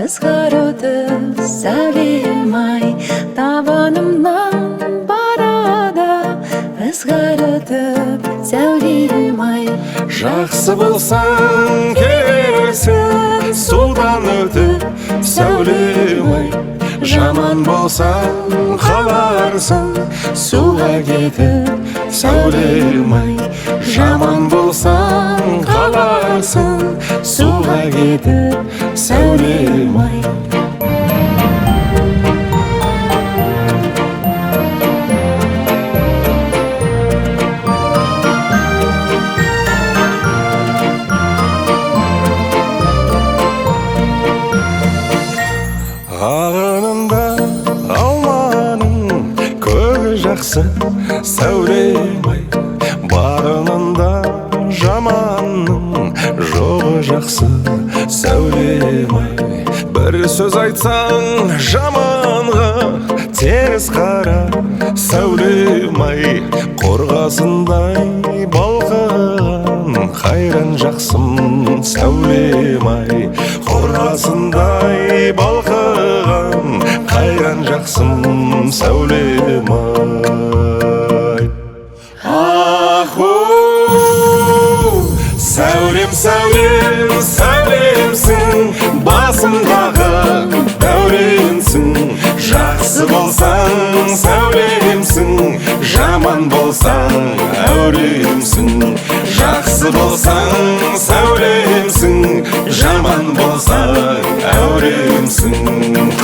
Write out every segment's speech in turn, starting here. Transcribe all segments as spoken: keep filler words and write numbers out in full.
ызғырды сәулем ай, табанымнан барады ызғырды сәулем ай. Жақсы болсаң келерсің судан өтіп сәулем ай, жаман болсаң қаларсың суға кетіп сәулем ай. Жаман болсаң қаларсың суға кетіп сәулем ай. Ағынында алманың көгі жақсы сәулем ай, барынында жаманның жоғы жақсы сәулем ай. Бір сөз айтсаң жаманға теріс қара сәулем ай, қорғасындай балқыған қайран жақсым сәулем ай. Қорғасындай балқыған қайран жақсым сәулем ай. Аху, сәулем, сәулем, сәулемсің, басымдағы дәуренсің. Жақсы болсаң сәулемсің, жаман болсаң әуремсің. Жақсы болсаң сәулемсің, жаман болсаң әуремсің.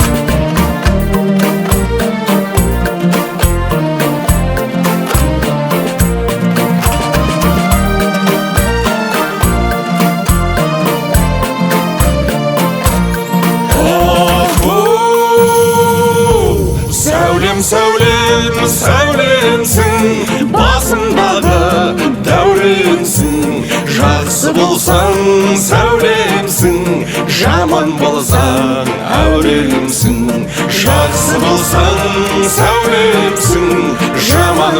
Сәулем, сәулемсің, басымдағы дәуренсің. Жақсы болсаң сәулемсің, жаман болсаң әуремсің. Жақсы болсаң сәулемсің, жаман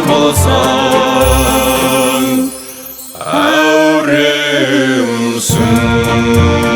болсаң әуремсің.